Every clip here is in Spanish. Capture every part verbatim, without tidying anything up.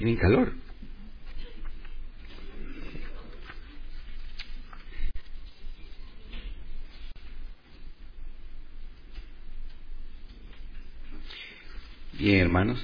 Tienen calor. Bien, hermanos,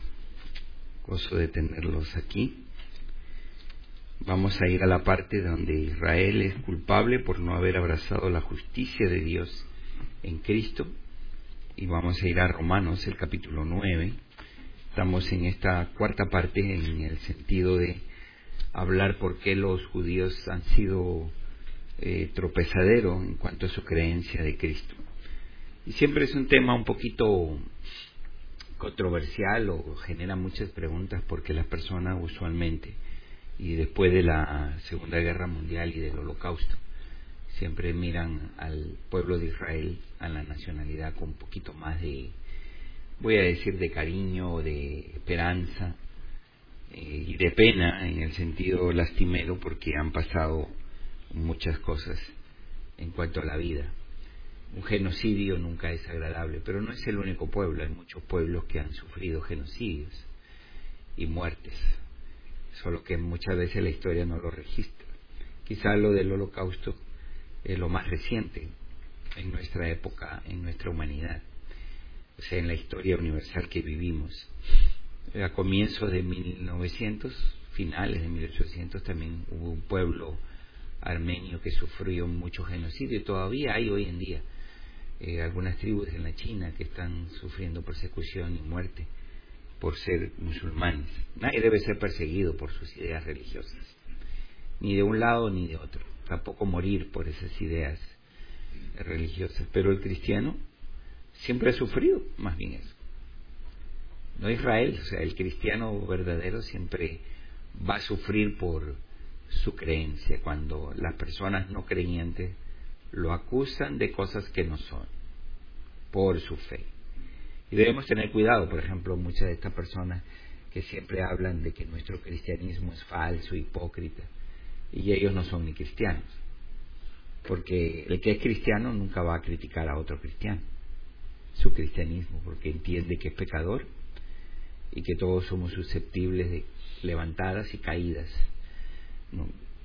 gozo de tenerlos aquí. Vamos a ir a la parte donde Israel es culpable por no haber abrazado la justicia de Dios en Cristo, y vamos a ir a Romanos, el capítulo nueve. Estamos en esta cuarta parte en el sentido de hablar por qué los judíos han sido eh, tropezadero en cuanto a su creencia de Cristo. Y siempre es un tema un poquito controversial o genera muchas preguntas, porque las personas usualmente, y después de la Segunda Guerra Mundial y del Holocausto, siempre miran al pueblo de Israel, a la nacionalidad, con un poquito más de, voy a decir, de cariño, de esperanza eh, y de pena, en el sentido lastimero, porque han pasado muchas cosas en cuanto a la vida. Un genocidio nunca es agradable, pero no es el único pueblo. Hay muchos pueblos que han sufrido genocidios y muertes, solo que muchas veces la historia no lo registra. Quizá lo del Holocausto es lo más reciente en nuestra época, en nuestra humanidad, o sea, en la historia universal que vivimos. A comienzos de mil novecientos, finales de mil ochocientos, también hubo un pueblo armenio que sufrió mucho genocidio, y todavía hay hoy en día eh, algunas tribus en la China que están sufriendo persecución y muerte por ser musulmanes. Nadie debe ser perseguido por sus ideas religiosas, ni de un lado ni de otro, tampoco morir por esas ideas religiosas. Pero el cristiano siempre ha sufrido más bien eso. No Israel, o sea, el cristiano verdadero siempre va a sufrir por su creencia, cuando las personas no creyentes lo acusan de cosas que no son, por su fe. Y debemos tener cuidado. Por ejemplo, muchas de estas personas que siempre hablan de que nuestro cristianismo es falso, hipócrita, y ellos no son ni cristianos, porque el que es cristiano nunca va a criticar a otro cristiano su cristianismo, porque entiende que es pecador y que todos somos susceptibles de levantadas y caídas, ¿no?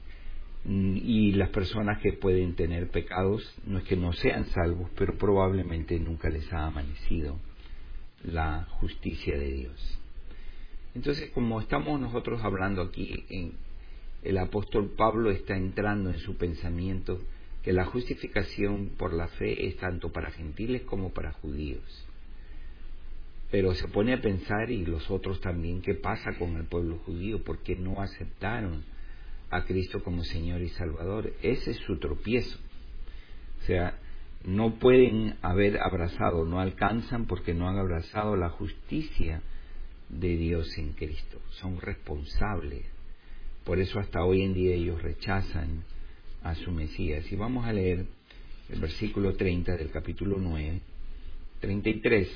Y las personas que pueden tener pecados no es que no sean salvos, pero probablemente nunca les ha amanecido la justicia de Dios. Entonces, como estamos nosotros hablando aquí, en, el apóstol Pablo está entrando en su pensamiento que la justificación por la fe es tanto para gentiles como para judíos. Pero se pone a pensar, y los otros también, qué pasa con el pueblo judío, porque no aceptaron a Cristo como Señor y Salvador. Ese es su tropiezo. O sea, no pueden haber abrazado, no alcanzan porque no han abrazado la justicia de Dios en Cristo. Son responsables. Por eso hasta hoy en día ellos rechazan a su Mesías. Y vamos a leer el versículo treinta del capítulo nueve, treinta y tres.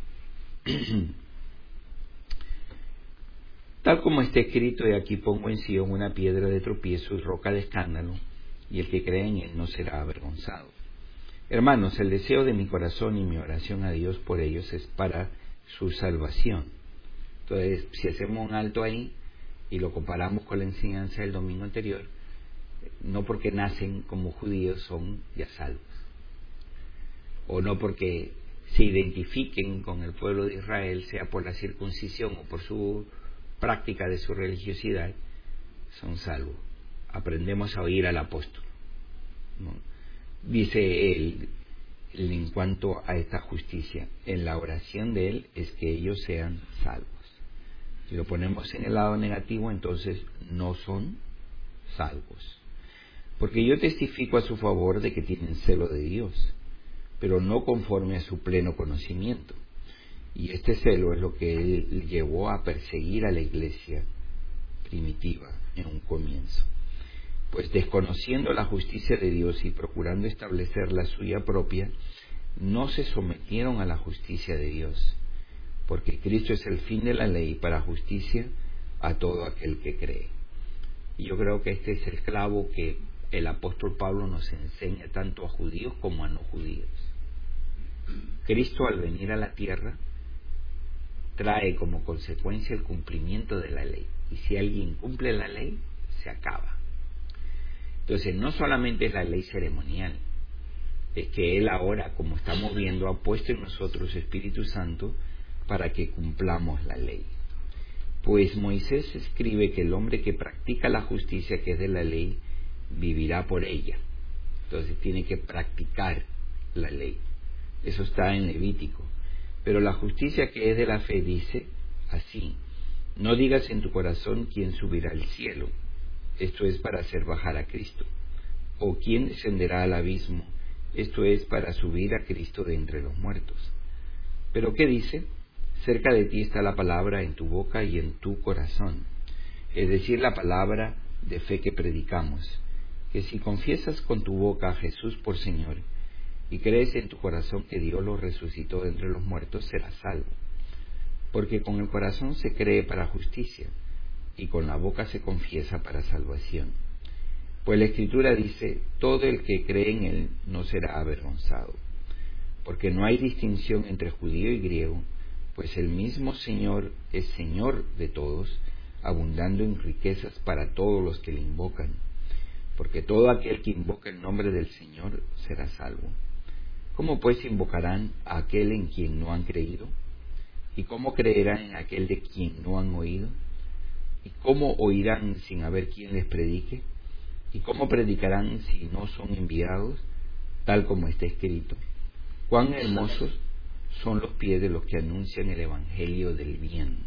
Tal como está escrito: y aquí pongo en Sion una piedra de tropiezo y roca de escándalo, y el que cree en él no será avergonzado. Hermanos, el deseo de mi corazón y mi oración a Dios por ellos es para su salvación. Entonces, si hacemos un alto ahí y lo comparamos con la enseñanza del domingo anterior, no porque nacen como judíos son ya salvos, o no porque se identifiquen con el pueblo de Israel, sea por la circuncisión o por su práctica de su religiosidad, son salvos. Aprendemos a oír al apóstol, ¿no? Dice él, en cuanto a esta justicia, en la oración de él es que ellos sean salvos. Si lo ponemos en el lado negativo, entonces no son salvos. Porque yo testifico a su favor de que tienen celo de Dios, pero no conforme a su pleno conocimiento. Y este celo es lo que él llevó a perseguir a la iglesia primitiva en un comienzo. Pues desconociendo la justicia de Dios y procurando establecer la suya propia, no se sometieron a la justicia de Dios, porque Cristo es el fin de la ley para justicia a todo aquel que cree. Y yo creo que este es el clavo que el apóstol Pablo nos enseña tanto a judíos como a no judíos. Cristo, al venir a la tierra, trae como consecuencia el cumplimiento de la ley. Y si alguien cumple la ley, se acaba. Entonces, no solamente es la ley ceremonial, es que Él ahora, como estamos viendo, ha puesto en nosotros su Espíritu Santo para que cumplamos la ley. Pues Moisés escribe que el hombre que practica la justicia que es de la ley, vivirá por ella. Entonces tiene que practicar la ley. Eso está en Levítico. Pero la justicia que es de la fe dice así: no digas en tu corazón quién subirá al cielo, esto es para hacer bajar a Cristo, o quién descenderá al abismo, esto es para subir a Cristo de entre los muertos. Pero ¿qué dice? Cerca de ti está la palabra en tu boca y en tu corazón, es decir, la palabra de fe que predicamos, que si confiesas con tu boca a Jesús por Señor y crees en tu corazón que Dios lo resucitó de entre los muertos, serás salvo. Porque con el corazón se cree para justicia y con la boca se confiesa para salvación. Pues la Escritura dice: todo el que cree en Él no será avergonzado. Porque no hay distinción entre judío y griego, pues el mismo Señor es Señor de todos, abundando en riquezas para todos los que le invocan. Porque todo aquel que invoca el nombre del Señor será salvo. ¿Cómo pues invocarán a aquel en quien no han creído? ¿Y cómo creerán en aquel de quien no han oído? ¿Y cómo oirán sin haber quien les predique? ¿Y cómo predicarán si no son enviados? Tal como está escrito: cuán hermosos son los pies de los que anuncian el evangelio del bien.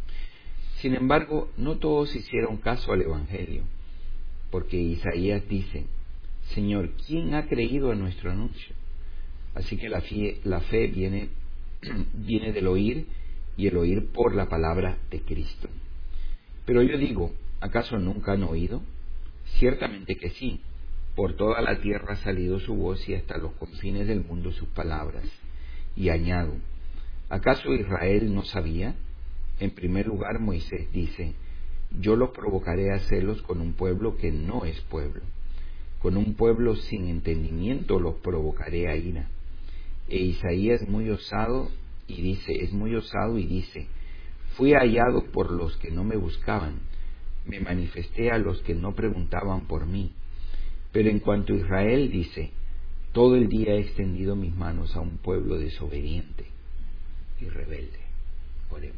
Sin embargo, no todos hicieron caso al evangelio, porque Isaías dice: Señor, ¿quién ha creído a nuestro anuncio? Así que la fe, la fe viene, viene del oír, y el oír por la palabra de Cristo. Pero yo digo, ¿acaso nunca han oído? Ciertamente que sí. Por toda la tierra ha salido su voz y hasta los confines del mundo sus palabras. Y añado, ¿acaso Israel no sabía? En primer lugar, Moisés dice: yo los provocaré a celos con un pueblo que no es pueblo. Con un pueblo sin entendimiento los provocaré a ira. E Isaías es muy osado y dice, es muy osado y dice: fui hallado por los que no me buscaban, me manifesté a los que no preguntaban por mí. Pero en cuanto a Israel dice: todo el día he extendido mis manos a un pueblo desobediente y rebelde. Oremos.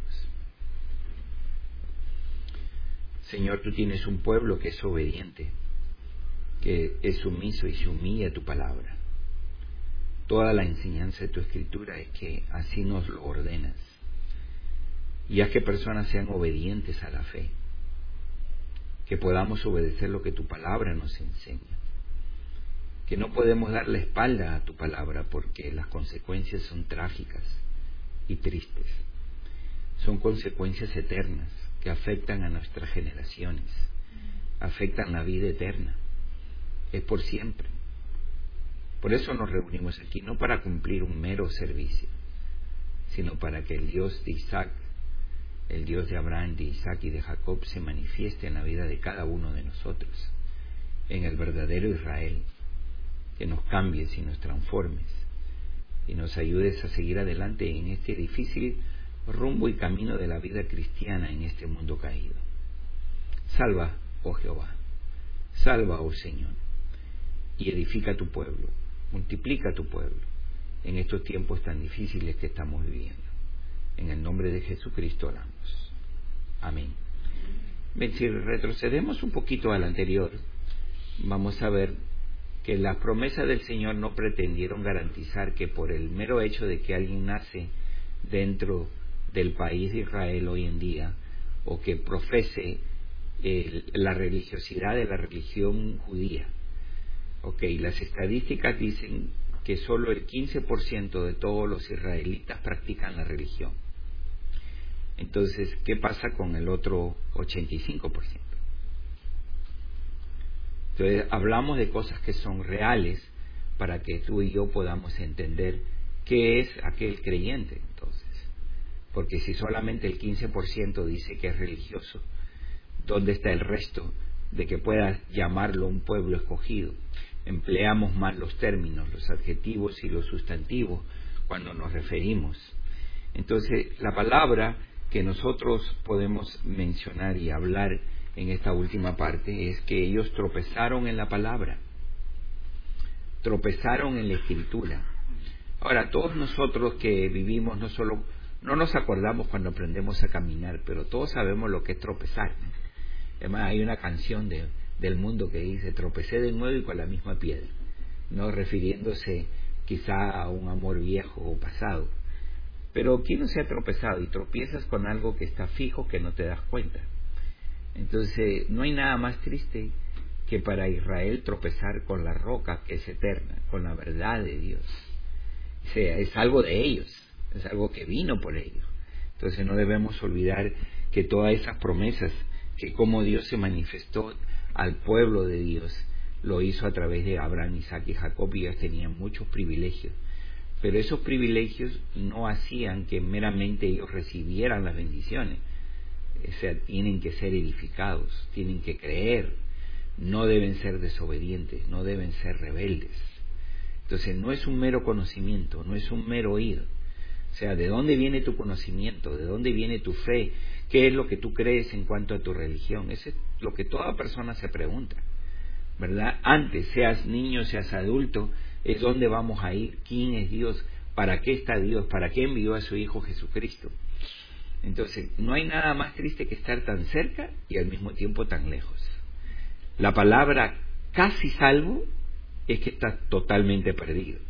Señor, tú tienes un pueblo que es obediente, que es sumiso y se humilla a tu palabra. Toda la enseñanza de tu Escritura es que así nos lo ordenas. Y haz que personas sean obedientes a la fe, que podamos obedecer lo que tu palabra nos enseña, que no podemos dar la espalda a tu palabra porque las consecuencias son trágicas y tristes. Son consecuencias eternas que afectan a nuestras generaciones, afectan la vida eterna, es por siempre. Por eso nos reunimos aquí, no para cumplir un mero servicio, sino para que el Dios de Isaac, el Dios de Abraham, de Isaac y de Jacob se manifieste en la vida de cada uno de nosotros, en el verdadero Israel, que nos cambies y nos transformes y nos ayudes a seguir adelante en este difícil rumbo y camino de la vida cristiana en este mundo caído. Salva, oh Jehová, salva, oh Señor, y edifica tu pueblo, multiplica tu pueblo en estos tiempos tan difíciles que estamos viviendo. En el nombre de Jesucristo oramos. Amén. Bien, si retrocedemos un poquito al anterior, vamos a ver que las promesas del Señor no pretendieron garantizar que por el mero hecho de que alguien nace dentro del país de Israel hoy en día, o que profese eh, la religiosidad de la religión judía. Ok, las estadísticas dicen que solo el quince por ciento de todos los israelitas practican la religión. Entonces, ¿qué pasa con el otro ochenta y cinco por ciento? Entonces, hablamos de cosas que son reales para que tú y yo podamos entender qué es aquel creyente, entonces. Porque si solamente el quince por ciento dice que es religioso, ¿dónde está el resto de que puedas llamarlo un pueblo escogido? Empleamos mal los términos, los adjetivos y los sustantivos cuando nos referimos. Entonces, la palabra que nosotros podemos mencionar y hablar en esta última parte es que ellos tropezaron en la palabra, tropezaron en la escritura. Ahora, todos nosotros que vivimos no solo, no nos acordamos cuando aprendemos a caminar, pero todos sabemos lo que es tropezar, ¿no? Además, hay una canción de, del mundo que dice: tropecé de nuevo y con la misma piedra, no refiriéndose quizá a un amor viejo o pasado. Pero ¿quién no se ha tropezado? Y tropiezas con algo que está fijo, que no te das cuenta. Entonces, no hay nada más triste que para Israel tropezar con la roca que es eterna, con la verdad de Dios. O sea, es algo de ellos, es algo que vino por ellos. Entonces no debemos olvidar que todas esas promesas, que como Dios se manifestó al pueblo de Dios, lo hizo a través de Abraham, Isaac y Jacob, y ellos tenían muchos privilegios. Pero esos privilegios no hacían que meramente ellos recibieran las bendiciones. O sea, tienen que ser edificados, tienen que creer, no deben ser desobedientes, no deben ser rebeldes. Entonces no es un mero conocimiento, no es un mero oír. O sea, ¿de dónde viene tu conocimiento? ¿De dónde viene tu fe? ¿Qué es lo que tú crees en cuanto a tu religión? Eso es lo que toda persona se pregunta, ¿verdad? Antes, seas niño, seas adulto, es dónde vamos a ir, quién es Dios, para qué está Dios, para qué envió a su Hijo Jesucristo. Entonces, no hay nada más triste que estar tan cerca y al mismo tiempo tan lejos. La palabra casi salvo es que estás totalmente perdido.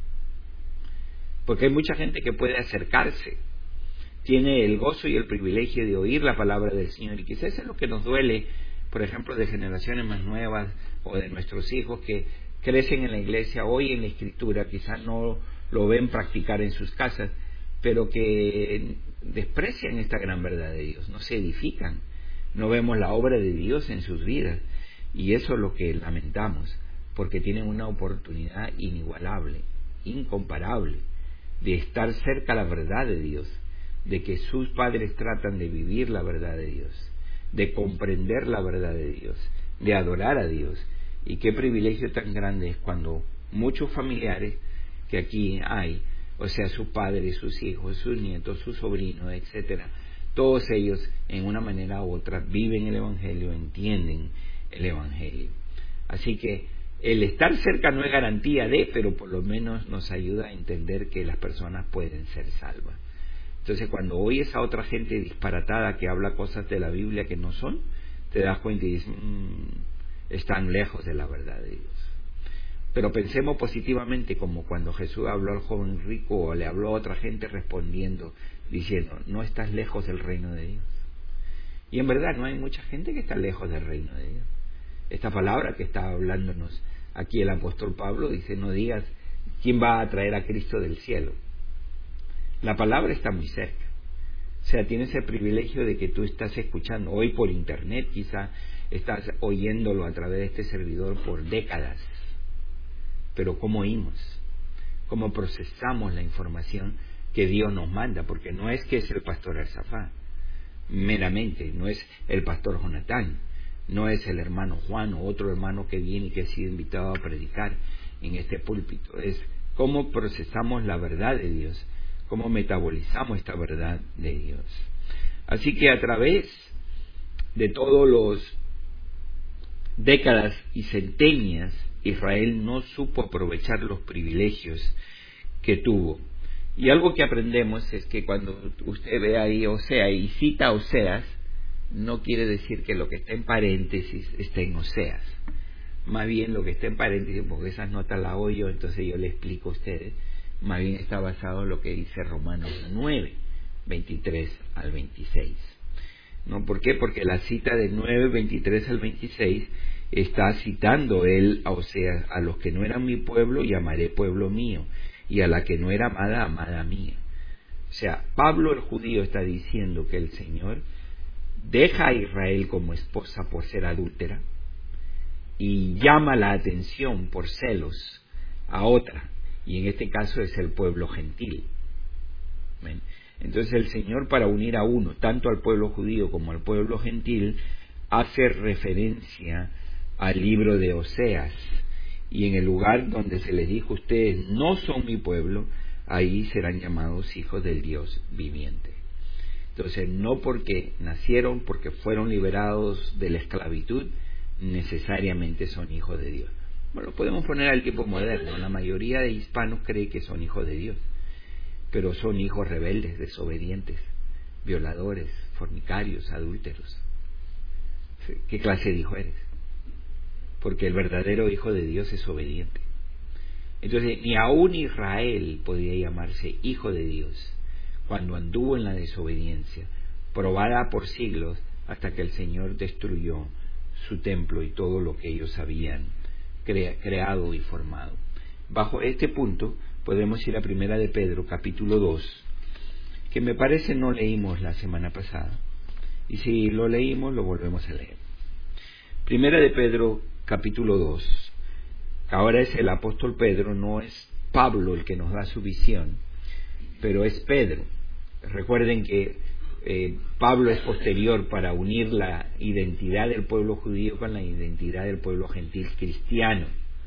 Porque hay mucha gente que puede acercarse, tiene el gozo y el privilegio de oír la palabra del Señor, y quizás eso es lo que nos duele, por ejemplo, de generaciones más nuevas o de nuestros hijos que crecen en la iglesia, oyen la Escritura, quizás no lo ven practicar en sus casas, pero que desprecian esta gran verdad de Dios, no se edifican, no vemos la obra de Dios en sus vidas, y eso es lo que lamentamos, porque tienen una oportunidad inigualable, incomparable, de estar cerca a la verdad de Dios, de que sus padres tratan de vivir la verdad de Dios, de comprender la verdad de Dios, de adorar a Dios. Y qué privilegio tan grande es cuando muchos familiares que aquí hay, o sea, sus padres, sus hijos, sus nietos, sus sobrinos, etcétera, todos ellos en una manera u otra viven el Evangelio, entienden el Evangelio. Así que el estar cerca no es garantía de, pero por lo menos nos ayuda a entender que las personas pueden ser salvas. Entonces, cuando oyes a otra gente disparatada que habla cosas de la Biblia que no son, te das cuenta y dices, mmm, están lejos de la verdad de Dios. Pero pensemos positivamente, como cuando Jesús habló al joven rico o le habló a otra gente respondiendo, diciendo, no estás lejos del reino de Dios. Y en verdad no hay mucha gente que está lejos del reino de Dios. Esta palabra que está hablándonos aquí el apóstol Pablo dice, no digas quién va a traer a Cristo del cielo. La palabra está muy cerca. O sea, tienes el privilegio de que tú estás escuchando hoy por internet, quizá estás oyéndolo a través de este servidor por décadas. Pero ¿cómo oímos? ¿Cómo procesamos la información que Dios nos manda? Porque no es que es el pastor Arzafá, meramente, no es el pastor Jonatán, no es el hermano Juan o otro hermano que viene y que ha sido invitado a predicar en este púlpito. Es cómo procesamos la verdad de Dios, cómo metabolizamos esta verdad de Dios. Así que a través de todos los décadas y centenias, Israel no supo aprovechar los privilegios que tuvo. Y algo que aprendemos es que cuando usted ve ahí Osea y cita Oseas, no quiere decir que lo que está en paréntesis esté en Oseas. Más bien lo que está en paréntesis, porque esas notas las oigo yo, entonces yo le explico a ustedes, más bien está basado en lo que dice Romanos nueve, veintitrés al veintiséis. ¿No? ¿Por qué? Porque la cita de nueve, veintitrés al veintiséis está citando él a Oseas, a los que no eran mi pueblo llamaré pueblo mío, y a la que no era amada, amada mía. O sea, Pablo el judío está diciendo que el Señor deja a Israel como esposa por ser adúltera y llama la atención por celos a otra, y en este caso es el pueblo gentil. ¿Ven? Entonces el Señor, para unir a uno, tanto al pueblo judío como al pueblo gentil, hace referencia al libro de Oseas, y en el lugar donde se les dijo ustedes no son mi pueblo, ahí serán llamados hijos del Dios viviente. Entonces, no porque nacieron, porque fueron liberados de la esclavitud, necesariamente son hijos de Dios. Bueno, podemos poner al tiempo moderno. La mayoría de hispanos cree que son hijos de Dios, pero son hijos rebeldes, desobedientes, violadores, fornicarios, adúlteros. ¿Qué clase de hijo eres? Porque el verdadero hijo de Dios es obediente. Entonces, ni aún Israel podía llamarse hijo de Dios cuando anduvo en la desobediencia, probada por siglos, hasta que el Señor destruyó su templo y todo lo que ellos habían crea, creado y formado. Bajo este punto podemos ir a Primera de Pedro, capítulo dos, que me parece no leímos la semana pasada, y si lo leímos lo volvemos a leer. Primera de Pedro, capítulo dos. Ahora es el apóstol Pedro, no es Pablo el que nos da su visión, pero es Pedro. Recuerden que eh, Pablo es posterior para unir la identidad del pueblo judío con la identidad del pueblo gentil cristiano.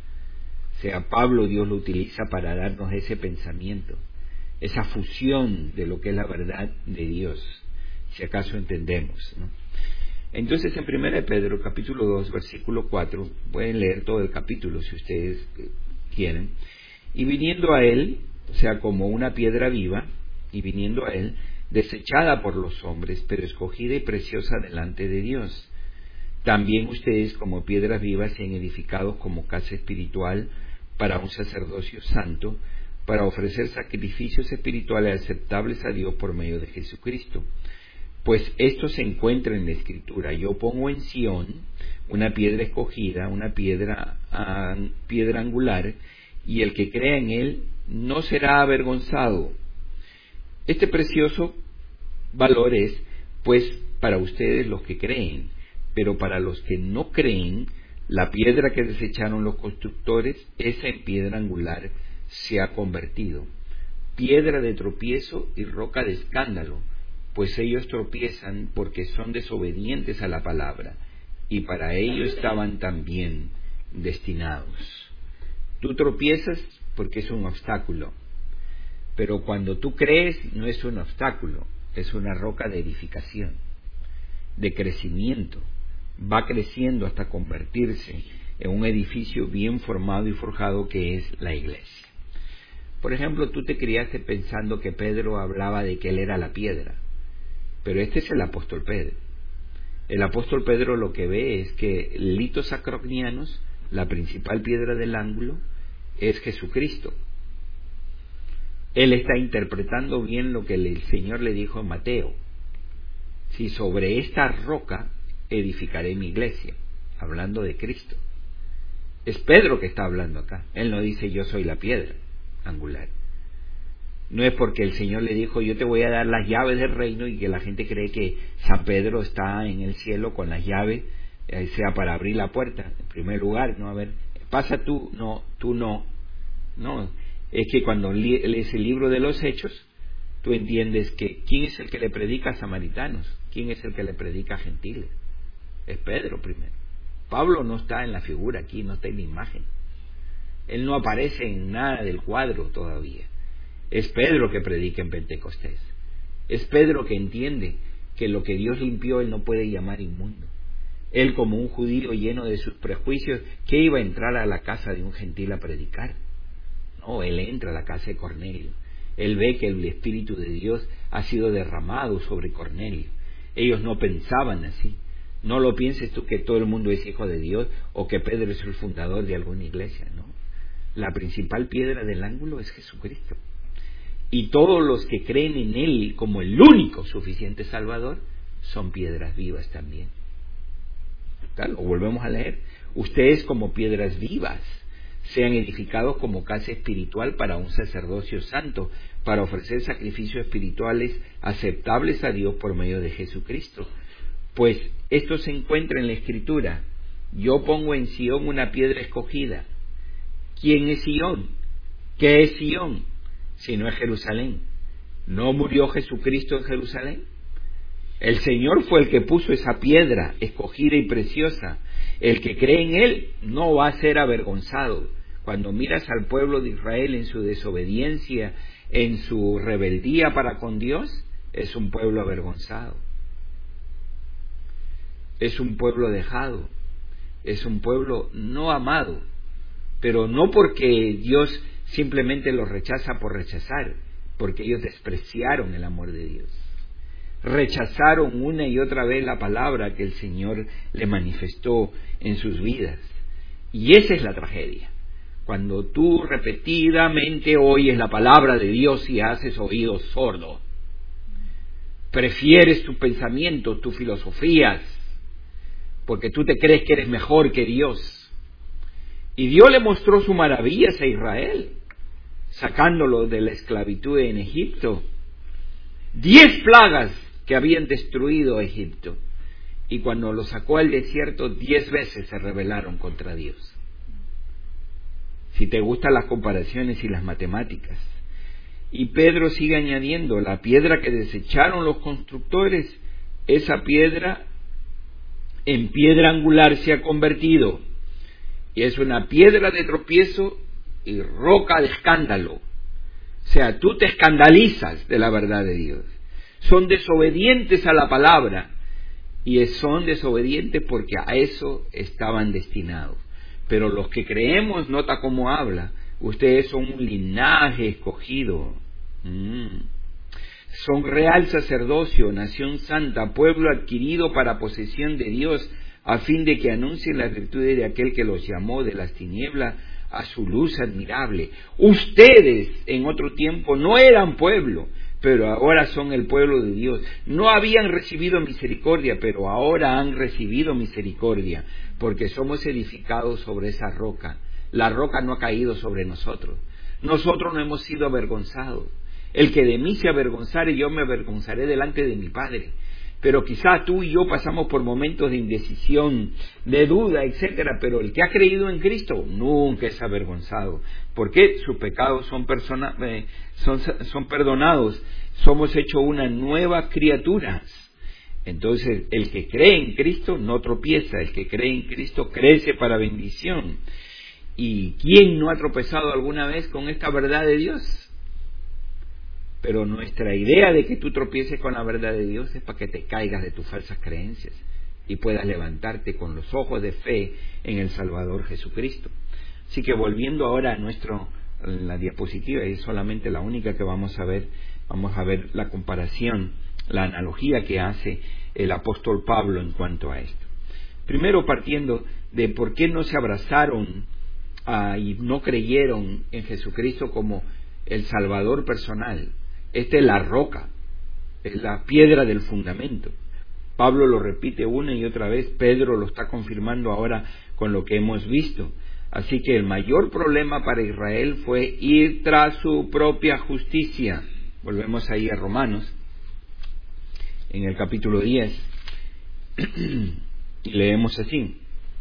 O sea, Pablo Dios lo utiliza para darnos ese pensamiento, esa fusión de lo que es la verdad de Dios, si acaso entendemos, ¿no? Entonces, en Primera de Pedro, capítulo dos, versículo cuatro, pueden leer todo el capítulo si ustedes quieren. Y viniendo a él, o sea, como una piedra viva, y viniendo a él, desechada por los hombres, pero escogida y preciosa delante de Dios. También ustedes, como piedras vivas, sean edificados como casa espiritual para un sacerdocio santo, para ofrecer sacrificios espirituales aceptables a Dios por medio de Jesucristo. Pues esto se encuentra en la Escritura: yo pongo en Sión una piedra escogida, una piedra, uh, piedra angular, y el que crea en él no será avergonzado. Este precioso valor es, pues, para ustedes los que creen, pero para los que no creen, la piedra que desecharon los constructores, esa en piedra angular se ha convertido, piedra de tropiezo y roca de escándalo, pues ellos tropiezan porque son desobedientes a la palabra, y para ello estaban también destinados. Tú tropiezas porque es un obstáculo, pero cuando tú crees no es un obstáculo, es una roca de edificación, de crecimiento. Va creciendo hasta convertirse en un edificio bien formado y forjado que es la iglesia. Por ejemplo, tú te criaste pensando que Pedro hablaba de que él era la piedra, pero este es el apóstol Pedro. El apóstol Pedro lo que ve es que litos acronianos, la principal piedra del ángulo, es Jesucristo. Él está interpretando bien lo que el Señor le dijo en Mateo: si sobre esta roca edificaré mi iglesia, hablando de Cristo. Es Pedro que está hablando acá. Él no dice yo soy la piedra angular. No es porque el Señor le dijo yo te voy a dar las llaves del reino y que la gente cree que San Pedro está en el cielo con las llaves, eh, sea para abrir la puerta. En primer lugar, no, a ver, pasa tú, no, tú no. No, es que cuando lees el libro de los Hechos, tú entiendes que ¿quién es el que le predica a samaritanos? ¿Quién es el que le predica a gentiles? Es Pedro primero. Pablo no está en la figura aquí, no está en la imagen. Él no aparece en nada del cuadro todavía. Es Pedro que predica en Pentecostés. Es Pedro que entiende que lo que Dios limpió él no puede llamar inmundo. Él, como un judío lleno de sus prejuicios, ¿qué iba a entrar a la casa de un gentil a predicar? No, él entra a la casa de Cornelio. Él ve que el Espíritu de Dios ha sido derramado sobre Cornelio. Ellos no pensaban así. No lo pienses tú que todo el mundo es hijo de Dios o que Pedro es el fundador de alguna iglesia, no. La principal piedra del ángulo es Jesucristo. Y todos los que creen en Él como el único suficiente Salvador son piedras vivas también. ¿Tal? O volvemos a leer. Ustedes como piedras vivas sean edificados como casa espiritual para un sacerdocio santo, para ofrecer sacrificios espirituales aceptables a Dios por medio de Jesucristo. Pues esto se encuentra en la Escritura: yo pongo en Sión una piedra escogida. ¿Quién es Sión? ¿Qué es Sión? Si no es Jerusalén. ¿No murió Jesucristo en Jerusalén? El Señor fue el que puso esa piedra escogida y preciosa. El que cree en Él no va a ser avergonzado. Cuando miras al pueblo de Israel en su desobediencia, en su rebeldía para con Dios, es un pueblo avergonzado. Es un pueblo dejado. Es un pueblo no amado. Pero no porque Dios simplemente los rechaza por rechazar, porque ellos despreciaron el amor de Dios. Rechazaron una y otra vez la palabra que el Señor le manifestó en sus vidas. Y esa es la tragedia. Cuando tú repetidamente oyes la palabra de Dios y haces oídos sordos, prefieres tus pensamientos, tus filosofías, porque tú te crees que eres mejor que Dios. Y Dios le mostró sus maravillas a Israel, sacándolo de la esclavitud en Egipto. Diez plagas que habían destruido a Egipto. Y cuando lo sacó al desierto, diez veces se rebelaron contra Dios. Si te gustan las comparaciones y las matemáticas. Y Pedro sigue añadiendo, la piedra que desecharon los constructores, esa piedra en piedra angular se ha convertido. Y es una piedra de tropiezo y roca de escándalo. O sea, tú te escandalizas de la verdad de Dios. Son desobedientes a la palabra. Y son desobedientes porque a eso estaban destinados. Pero los que creemos, nota cómo habla, ustedes son un linaje escogido. Mm. Son real sacerdocio, nación santa, pueblo adquirido para posesión de Dios, a fin de que anuncien las virtudes de aquel que los llamó de las tinieblas a su luz admirable. Ustedes en otro tiempo no eran pueblo, pero ahora son el pueblo de Dios. No habían recibido misericordia, pero ahora han recibido misericordia, porque somos edificados sobre esa roca. La roca no ha caído sobre nosotros. Nosotros no hemos sido avergonzados. El que de mí se avergonzare, yo me avergonzaré delante de mi Padre. Pero quizá tú y yo pasamos por momentos de indecisión, de duda, etcétera, pero el que ha creído en Cristo nunca es avergonzado, porque sus pecados son, persona, eh, son, son perdonados, somos hechos una nueva criatura. Entonces, el que cree en Cristo no tropieza, el que cree en Cristo crece para bendición. ¿Y quién no ha tropezado alguna vez con esta verdad de Dios? Pero nuestra idea de que tú tropieces con la verdad de Dios es para que te caigas de tus falsas creencias y puedas levantarte con los ojos de fe en el Salvador Jesucristo. Así que volviendo ahora a nuestro, la diapositiva, es solamente la única que vamos a ver, vamos a ver la comparación, la analogía que hace el apóstol Pablo en cuanto a esto. Primero partiendo de por qué no se abrazaron ah, y no creyeron en Jesucristo como el Salvador personal. Esta es la roca, es la piedra del fundamento. Pablo lo repite una y otra vez, Pedro lo está confirmando ahora con lo que hemos visto. Así que el mayor problema para Israel fue ir tras su propia justicia. Volvemos ahí a Romanos, en el capítulo diez, y leemos así.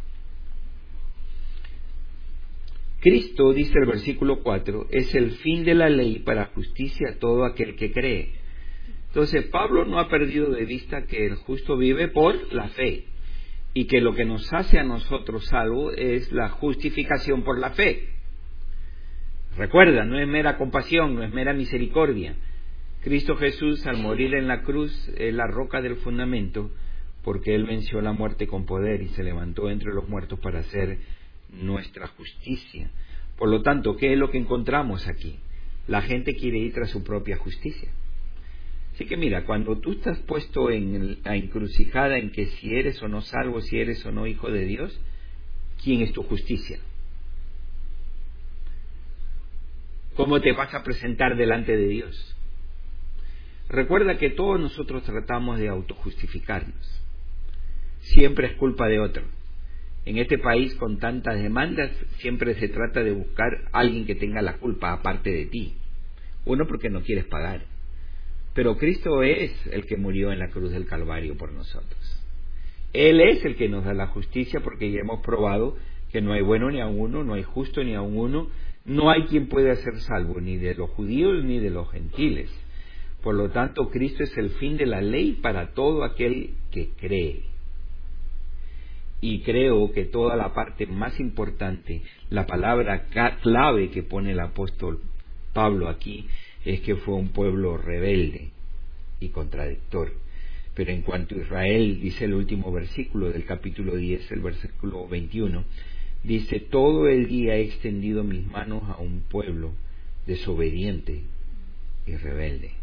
Cristo, dice el versículo cuatro, es el fin de la ley para justicia a todo aquel que cree. Entonces Pablo no ha perdido de vista que el justo vive por la fe y que lo que nos hace a nosotros salvos es la justificación por la fe. Recuerda, no es mera compasión, no es mera misericordia. Cristo Jesús, al morir en la cruz, es la roca del fundamento, porque Él venció la muerte con poder y se levantó entre los muertos para hacer nuestra justicia. Por lo tanto, ¿qué es lo que encontramos aquí? La gente quiere ir tras su propia justicia. Así que mira, cuando tú estás puesto en la encrucijada en que si eres o no salvo, si eres o no hijo de Dios, ¿quién es tu justicia? ¿Cómo te vas a presentar delante de Dios? Recuerda que todos nosotros tratamos de autojustificarnos. Siempre es culpa de otro. En este país con tantas demandas siempre se trata de buscar a alguien que tenga la culpa aparte de ti. Uno, porque no quieres pagar. Pero Cristo es el que murió en la cruz del Calvario por nosotros. Él es el que nos da la justicia, porque ya hemos probado que no hay bueno ni a uno, no hay justo ni a uno, no hay quien pueda ser salvo, ni de los judíos ni de los gentiles. Por lo tanto, Cristo es el fin de la ley para todo aquel que cree. Y creo que toda la parte más importante, la palabra clave que pone el apóstol Pablo aquí, es que fue un pueblo rebelde y contradictor. Pero en cuanto a Israel, dice el último versículo del capítulo diez, el versículo veintiuno, dice: todo el día he extendido mis manos a un pueblo desobediente y rebelde.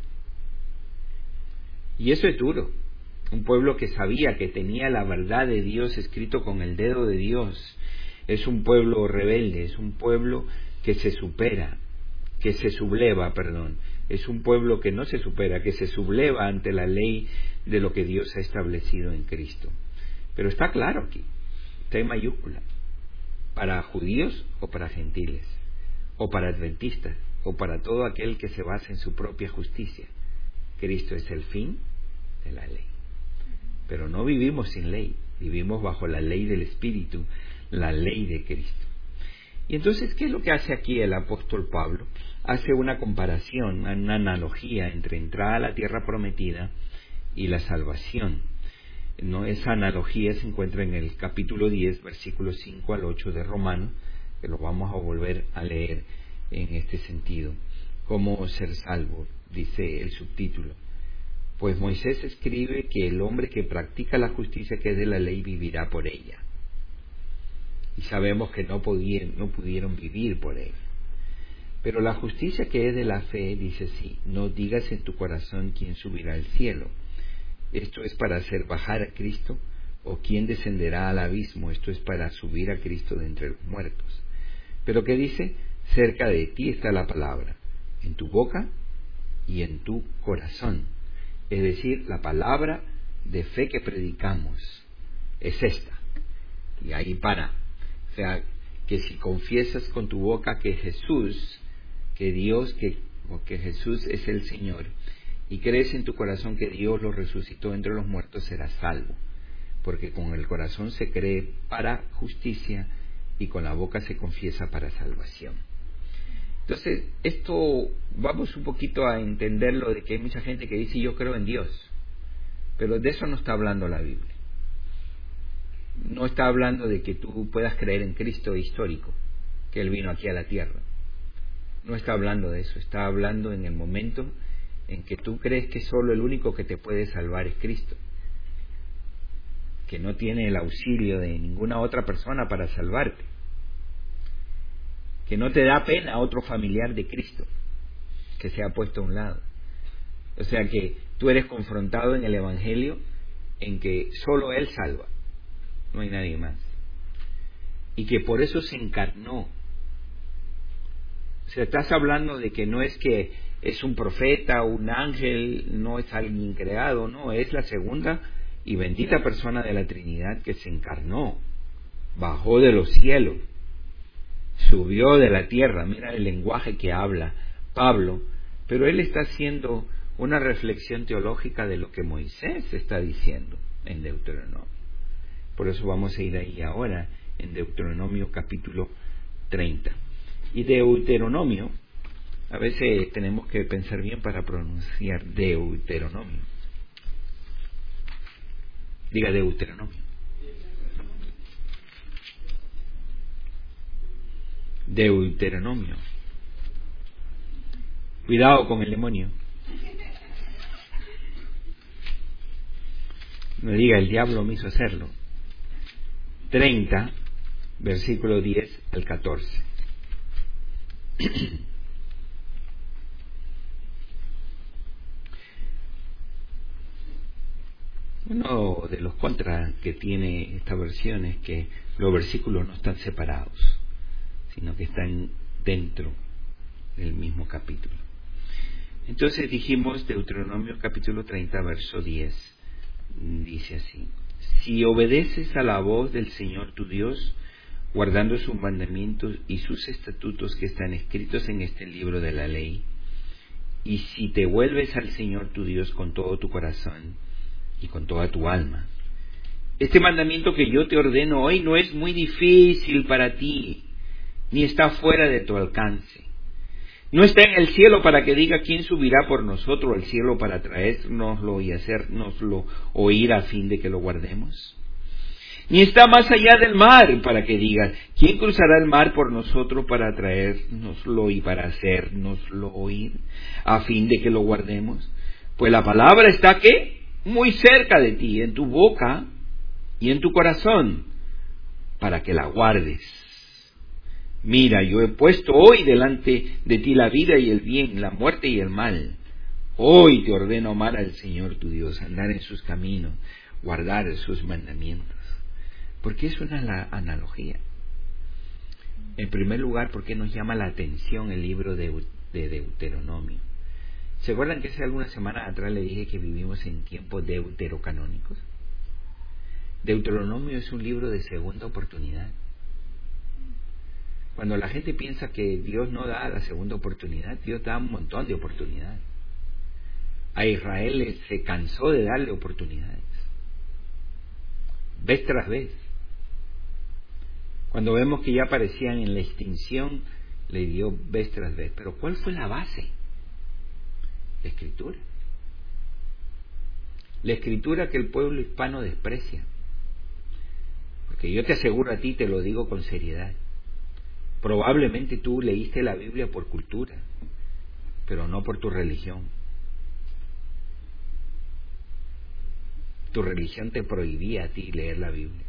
Y eso es duro. Un pueblo que sabía que tenía la verdad de Dios escrito con el dedo de Dios. Es un pueblo rebelde, es un pueblo que se supera, que se subleva, perdón. Es un pueblo que no se supera, que se subleva ante la ley de lo que Dios ha establecido en Cristo. Pero está claro aquí, está en mayúscula, para judíos o para gentiles, o para adventistas, o para todo aquel que se basa en su propia justicia. Cristo es el fin de la ley. Pero no vivimos sin ley, vivimos bajo la ley del Espíritu, la ley de Cristo. Y entonces, ¿qué es lo que hace aquí el apóstol Pablo? Hace una comparación, una analogía entre entrar a la tierra prometida y la salvación. ¿No? Esa analogía se encuentra en el capítulo diez, versículos cinco al ocho de Romanos, que lo vamos a volver a leer en este sentido. ¿Cómo ser salvo? Dice el subtítulo. Pues Moisés escribe que el hombre que practica la justicia que es de la ley vivirá por ella. Y sabemos que no pudieron, no pudieron vivir por él. Pero la justicia que es de la fe dice así: no digas en tu corazón quién subirá al cielo. Esto es para hacer bajar a Cristo, o quién descenderá al abismo. Esto es para subir a Cristo de entre los muertos. Pero ¿qué dice? Cerca de ti está la palabra, en tu boca y en tu corazón. Es decir, la palabra de fe que predicamos es esta. Y ahí para. O sea, que si confiesas con tu boca que Jesús, que Dios, que, o que Jesús es el Señor, y crees en tu corazón que Dios lo resucitó entre los muertos, serás salvo. Porque con el corazón se cree para justicia y con la boca se confiesa para salvación. Entonces, esto vamos un poquito a entenderlo, de que hay mucha gente que dice yo creo en Dios, pero de eso no está hablando la Biblia. No está hablando de que tú puedas creer en Cristo histórico, que Él vino aquí a la tierra. No está hablando de eso, está hablando en el momento en que tú crees que solo el único que te puede salvar es Cristo, que no tiene el auxilio de ninguna otra persona para salvarte, que no te da pena otro familiar de Cristo que se ha puesto a un lado. O sea que tú eres confrontado en el Evangelio en que solo Él salva, no hay nadie más, y que por eso se encarnó. O sea, estás hablando de que no es que es un profeta, un ángel, no es alguien creado, no, es la segunda y bendita persona de la Trinidad que se encarnó, bajó de los cielos, subió de la tierra. Mira el lenguaje que habla Pablo, pero él está haciendo una reflexión teológica de lo que Moisés está diciendo en Deuteronomio. Por eso vamos a ir ahí ahora, en Deuteronomio capítulo treinta. Y Deuteronomio, a veces tenemos que pensar bien para pronunciar Deuteronomio. Diga Deuteronomio. Deuteronomio. Cuidado con el demonio. No diga el diablo me hizo hacerlo. treinta, versículo diez al catorce. Uno de los contras que tiene esta versión es que los versículos no están separados, sino que están dentro del mismo capítulo. Entonces dijimos Deuteronomio capítulo treinta, verso diez, dice así: si obedeces a la voz del Señor tu Dios, guardando sus mandamientos y sus estatutos que están escritos en este libro de la ley, y si te vuelves al Señor tu Dios con todo tu corazón y con toda tu alma. Este mandamiento que yo te ordeno hoy no es muy difícil para ti, ni está fuera de tu alcance. No está en el cielo para que diga quién subirá por nosotros al cielo para traérnoslo y hacérnoslo oír a fin de que lo guardemos. ni está más allá del mar para que digas, ¿quién cruzará el mar por nosotros para traérnoslo y para hacérnoslo oír, a fin de que lo guardemos? Pues la palabra está, ¿qué? Muy cerca de ti, en tu boca y en tu corazón, para que la guardes. Mira, yo he puesto hoy delante de ti la vida y el bien, la muerte y el mal. Hoy te ordeno amar al Señor tu Dios, andar en sus caminos, guardar sus mandamientos. ¿Por qué es una analogía? En primer lugar, porque nos llama la atención el libro de, de Deuteronomio. ¿Se acuerdan que hace algunas semanas atrás le dije que vivimos en tiempos deuterocanónicos? Deuteronomio es un libro de segunda oportunidad. Cuando la gente piensa que Dios no da la segunda oportunidad, Dios da un montón de oportunidades. A Israel se cansó de darle oportunidades, vez tras vez. Cuando vemos que ya parecían en la extinción, le dio vez tras vez. Pero ¿cuál fue la base? La Escritura. La Escritura que el pueblo hispano desprecia. Porque yo te aseguro a ti, te lo digo con seriedad, probablemente tú leíste la Biblia por cultura, pero no por tu religión. Tu religión te prohibía a ti leer la Biblia.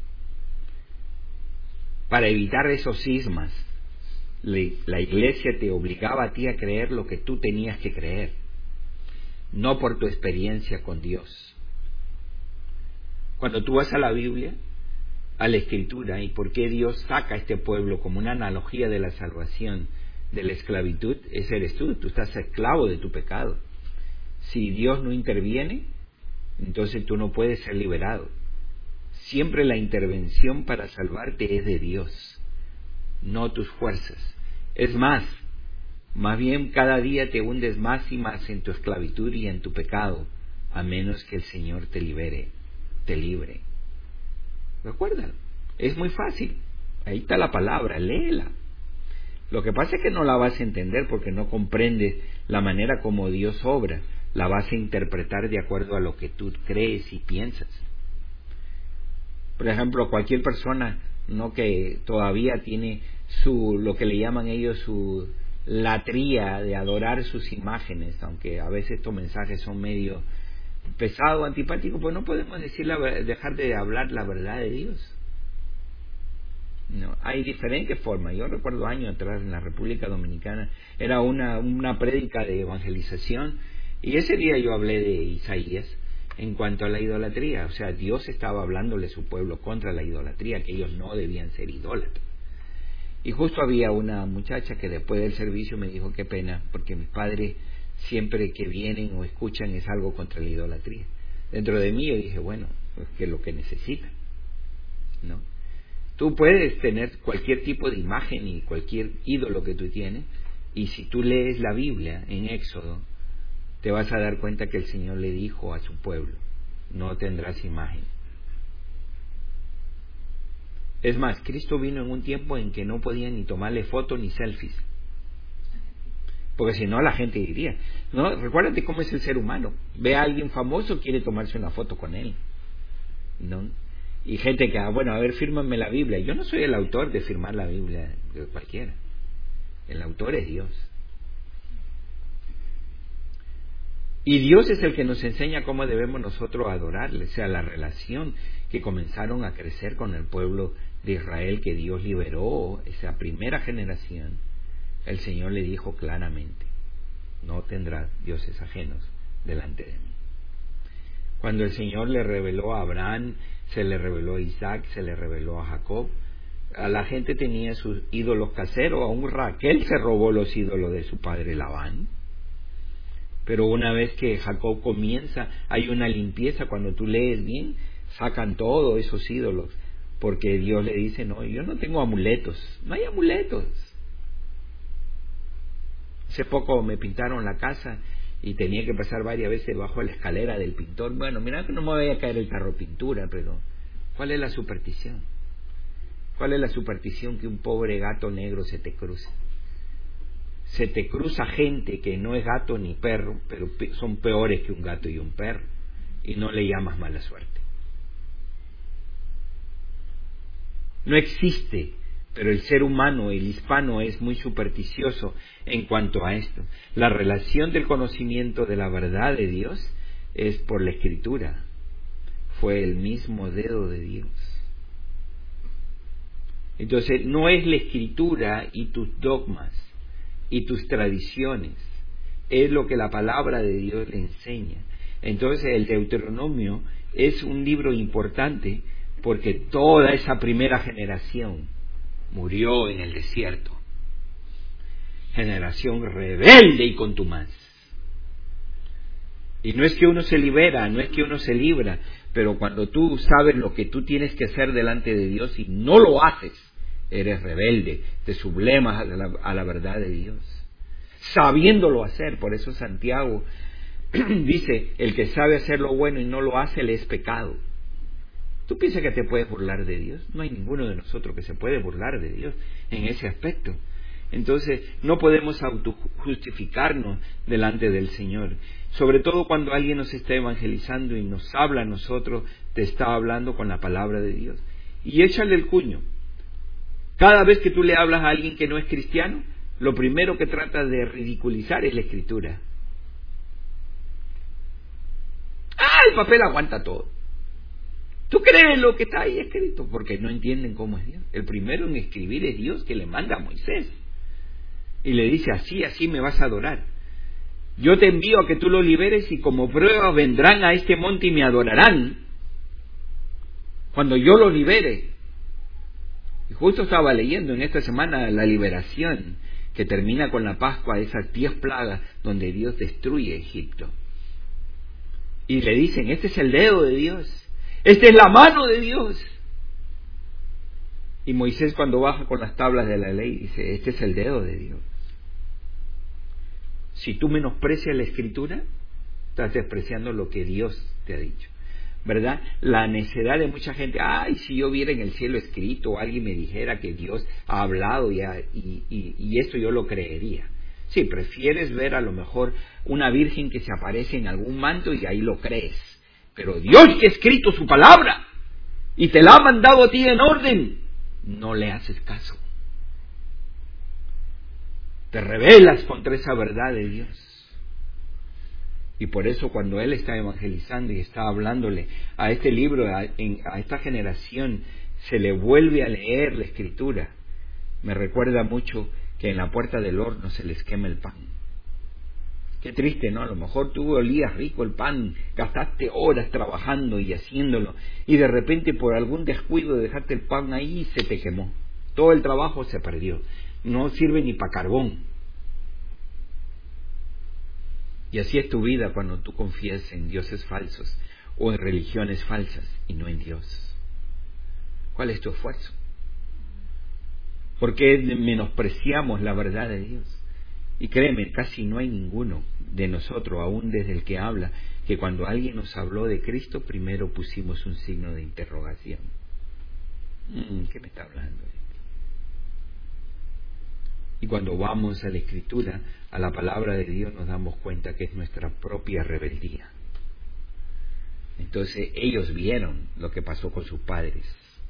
Para evitar esos cismas, la iglesia te obligaba a ti a creer lo que tú tenías que creer, no por tu experiencia con Dios. Cuando tú vas a la Biblia, a la Escritura, y por qué Dios saca a este pueblo como una analogía de la salvación de la esclavitud, ese eres tú, tú estás esclavo de tu pecado. Si Dios no interviene, entonces tú no puedes ser liberado. Siempre la intervención para salvarte es de Dios, no tus fuerzas. Es más, más bien cada día te hundes más y más en tu esclavitud y en tu pecado, a menos que el Señor te libere, te libre. Recuérdalo, es muy fácil, ahí está la palabra, léela. Lo que pasa es que no la vas a entender porque no comprendes la manera como Dios obra, la vas a interpretar de acuerdo a lo que tú crees y piensas. Por ejemplo, cualquier persona no que todavía tiene su, lo que le llaman ellos su latría de adorar sus imágenes, aunque a veces estos mensajes son medio pesados, antipáticos, pues no podemos decir la, dejar de hablar la verdad de Dios. No, hay diferentes formas. Yo recuerdo años atrás en la República Dominicana era una, una prédica de evangelización y ese día yo hablé de Isaías en cuanto a la idolatría. O sea, Dios estaba hablándole a su pueblo contra la idolatría, que ellos no debían ser idólatras. Y justo había una muchacha que después del servicio me dijo, qué pena, porque mis padres siempre que vienen o escuchan es algo contra la idolatría. Dentro de mí yo dije, bueno, pues que es lo que necesitan, ¿no? Tú puedes tener cualquier tipo de imagen y cualquier ídolo que tú tienes, y si tú lees la Biblia en Éxodo, te vas a dar cuenta que el Señor le dijo a su pueblo, no tendrás imagen. Es más, Cristo vino en un tiempo en que no podían ni tomarle fotos ni selfies, porque si no la gente diría, no, recuérdate cómo es el ser humano, ve a alguien famoso, quiere tomarse una foto con él, ¿no? Y gente que, bueno, a ver, fírmame la Biblia. Yo no soy el autor de firmar la Biblia de cualquiera, el autor es Dios. Y Dios es el que nos enseña cómo debemos nosotros adorarle, o sea, la relación que comenzaron a crecer con el pueblo de Israel que Dios liberó, esa primera generación. El Señor le dijo claramente, no tendrás dioses ajenos delante de mí. Cuando el Señor le reveló a Abraham, se le reveló a Isaac, se le reveló a Jacob, a la gente tenía sus ídolos caseros, aún Raquel se robó los ídolos de su padre Labán. Pero una vez que Jacob comienza, hay una limpieza, cuando tú lees bien, sacan todos esos ídolos, porque Dios le dice, no, yo no tengo amuletos, no hay amuletos. Hace poco me pintaron la casa y tenía que pasar varias veces bajo la escalera del pintor. Bueno, mira que no me vaya a caer el tarro pintura, pero ¿cuál es la superstición? ¿Cuál es la superstición que un pobre gato negro se te cruce? Se te cruza gente que no es gato ni perro, pero son peores que un gato y un perro, y no le llamas mala suerte. No existe. Pero el ser humano, el hispano, es muy supersticioso en cuanto a esto. La relación del conocimiento de la verdad de Dios es por la Escritura. Fue el mismo dedo de Dios. Entonces, no es la Escritura y tus dogmas y tus tradiciones. Es lo que la palabra de Dios le enseña. Entonces, el Deuteronomio es un libro importante porque toda esa primera generación murió en el desierto. Generación rebelde y contumaz. Y no es que uno se libera, no es que uno se libra, pero cuando tú sabes lo que tú tienes que hacer delante de Dios y no lo haces, eres rebelde, te sublemas a la, a la verdad de Dios. Sabiéndolo hacer, por eso Santiago dice, el que sabe hacer lo bueno y no lo hace, le es pecado. ¿Tú piensas que te puedes burlar de Dios? No hay ninguno de nosotros que se puede burlar de Dios en ese aspecto. Entonces, no podemos autojustificarnos delante del Señor. Sobre todo cuando alguien nos está evangelizando y nos habla a nosotros, te está hablando con la palabra de Dios. Y échale el cuño. Cada vez que tú le hablas a alguien que no es cristiano, lo primero que trata de ridiculizar es la Escritura. ¡Ah, el papel aguanta todo! ¿Tú crees lo que está ahí escrito? Porque no entienden cómo es Dios. El primero en escribir es Dios, que le manda a Moisés. Y le dice, así, así me vas a adorar. Yo te envío a que tú lo liberes y como prueba vendrán a este monte y me adorarán cuando yo los libere. Y justo estaba leyendo en esta semana la liberación, que termina con la Pascua, esas diez plagas donde Dios destruye Egipto. Y le dicen, este es el dedo de Dios. Esta es la mano de Dios. Y Moisés, cuando baja con las tablas de la ley, dice, este es el dedo de Dios. Si tú menosprecias la Escritura, estás despreciando lo que Dios te ha dicho, ¿verdad? La necedad de mucha gente, ay, si yo viera en el cielo escrito, o alguien me dijera que Dios ha hablado y, y, y, y esto yo lo creería. Sí, prefieres ver a lo mejor una virgen que se aparece en algún manto y ahí lo crees. Pero Dios que ha escrito su palabra y te la ha mandado a ti en orden, no le haces caso. Te rebelas contra esa verdad de Dios. Y por eso cuando Él está evangelizando y está hablándole a este libro, a, en, a esta generación, se le vuelve a leer la Escritura. Me recuerda mucho que en la puerta del horno se les quema el pan. Qué triste, ¿no? A lo mejor tú olías rico el pan, gastaste horas trabajando y haciéndolo, y de repente por algún descuido de dejarte el pan ahí se te quemó. Todo el trabajo se perdió. No sirve ni para carbón. Y así es tu vida cuando tú confías en dioses falsos o en religiones falsas y no en Dios. ¿Cuál es tu esfuerzo? ¿Por qué menospreciamos la verdad de Dios? Y créeme, casi no hay ninguno de nosotros, aún desde el que habla, que cuando alguien nos habló de Cristo, primero pusimos un signo de interrogación. ¿Qué me está hablando? Y cuando vamos a la Escritura, a la palabra de Dios, nos damos cuenta que es nuestra propia rebeldía. Entonces ellos vieron lo que pasó con sus padres.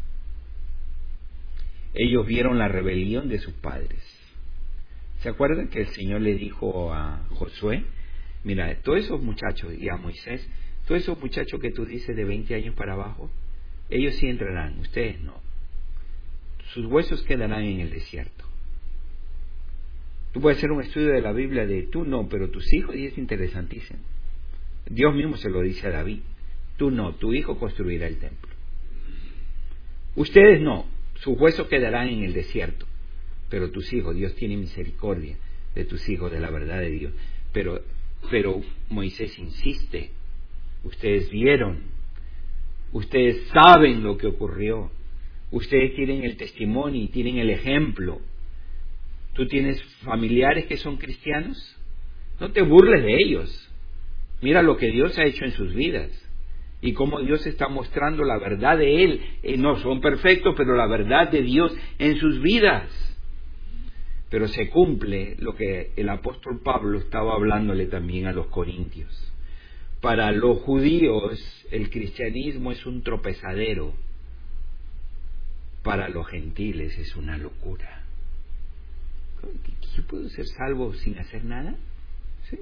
Ellos vieron la rebelión de sus padres. ¿Se acuerdan que el Señor le dijo a Josué? Mira, todos esos muchachos, y a Moisés, todos esos muchachos que tú dices de veinte años para abajo, ellos sí entrarán, ustedes no. Sus huesos quedarán en el desierto. Tú puedes hacer un estudio de la Biblia de tú no, pero tus hijos, y es interesantísimo. Dios mismo se lo dice a David. Tú no, tu hijo construirá el templo. Ustedes no, sus huesos quedarán en el desierto. Pero tus hijos, Dios tiene misericordia de tus hijos, de la verdad de Dios. Pero, pero Moisés insiste. Ustedes vieron. Ustedes saben lo que ocurrió. Ustedes tienen el testimonio y tienen el ejemplo. ¿Tú tienes familiares que son cristianos? No te burles de ellos. Mira lo que Dios ha hecho en sus vidas y cómo Dios está mostrando la verdad de Él. Eh, no son perfectos, pero la verdad de Dios en sus vidas. Pero se cumple lo que el apóstol Pablo estaba hablándole también a los corintios. Para los judíos el cristianismo es un tropezadero. para los gentiles es una locura. ¿Yo puedo ser salvo sin hacer nada? ¿Sí?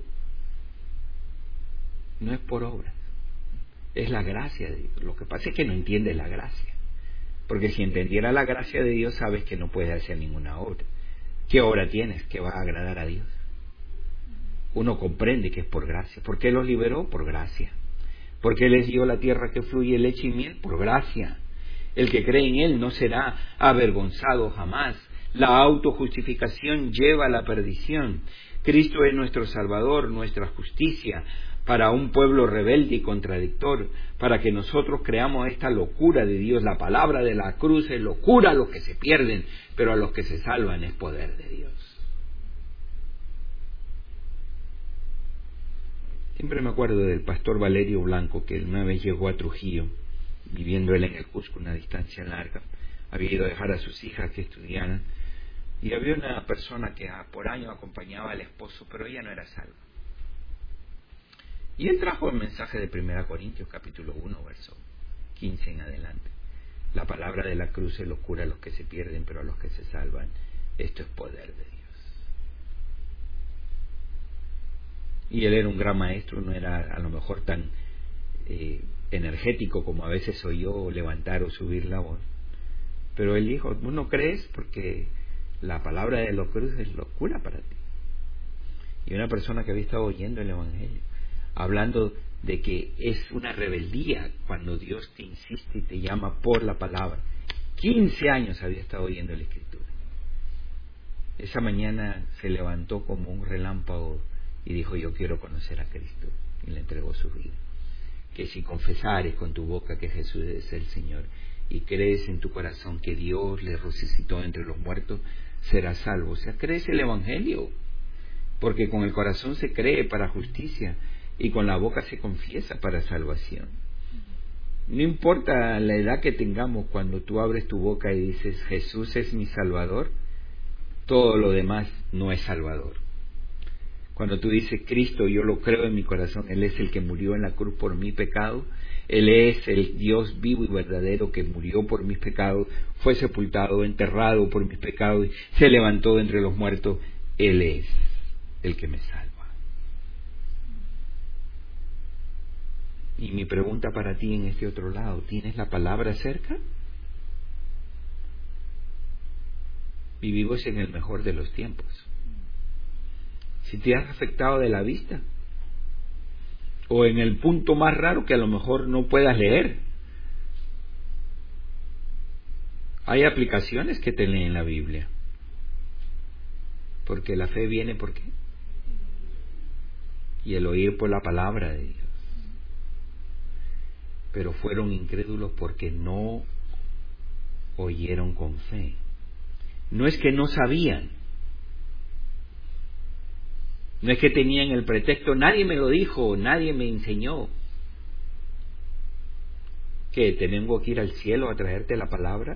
No es por obras, es la gracia de Dios. Lo que pasa es que no entiende la gracia, porque si entendiera la gracia de Dios, sabes que no puedes hacer ninguna obra. ¿Qué obra tienes que va a agradar a Dios? Uno comprende que es por gracia. ¿Por qué los liberó? Por gracia. ¿Por qué les dio la tierra que fluye leche y miel? Por gracia. El que cree en Él no será avergonzado jamás. La autojustificación lleva a la perdición. Cristo es nuestro Salvador, nuestra justicia, para un pueblo rebelde y contradictor, para que nosotros creamos esta locura de Dios. La palabra de la cruz es locura a los que se pierden, pero a los que se salvan es poder de Dios. Siempre me acuerdo del pastor Valerio Blanco, que una vez llegó a Trujillo, viviendo él en el Cusco, una distancia larga. Había ido a dejar a sus hijas que estudiaran, y había una persona que por años acompañaba al esposo, pero ella no era salva. Y él trajo el mensaje de primera Corintios capítulo uno, verso quince en adelante. La palabra de la cruz es locura a los que se pierden, pero a los que se salvan, esto es poder de Dios. Y él era un gran maestro, no era a lo mejor tan eh, energético como a veces soy yo, levantar o subir la voz. Pero él dijo, ¿tú no crees? Porque la palabra de la cruz es locura para ti. Y una persona que había estado oyendo el Evangelio, hablando de que es una rebeldía cuando Dios te insiste y te llama por la palabra. quince años había estado oyendo la Escritura. Esa mañana se levantó como un relámpago y dijo, yo quiero conocer a Cristo, y le entregó su vida. Que si confesares con tu boca que Jesús es el Señor y crees en tu corazón que Dios le resucitó entre los muertos, serás salvo. O sea, crees el Evangelio, porque con el corazón se cree para justicia y con la boca se confiesa para salvación. No importa la edad que tengamos, cuando tú abres tu boca y dices Jesús es mi Salvador, todo lo demás no es Salvador. Cuando tú dices Cristo, yo lo creo en mi corazón, Él es el que murió en la cruz por mi pecado, Él es el Dios vivo y verdadero que murió por mis pecados, fue sepultado, enterrado por mis pecados, y se levantó de entre los muertos, Él es el que me salva. Y mi pregunta para ti en este otro lado, ¿tienes la palabra cerca? Vivimos en el mejor de los tiempos. Si te has afectado de la vista, o en el punto más raro que a lo mejor no puedas leer, hay aplicaciones que te leen la Biblia, porque la fe viene por qué, y el oír por la palabra de Dios. Pero fueron incrédulos porque no oyeron con fe. No es que no sabían, no es que tenían el pretexto, nadie me lo dijo, nadie me enseñó. ¿Qué? ¿Tengo que ir al cielo a traerte la palabra?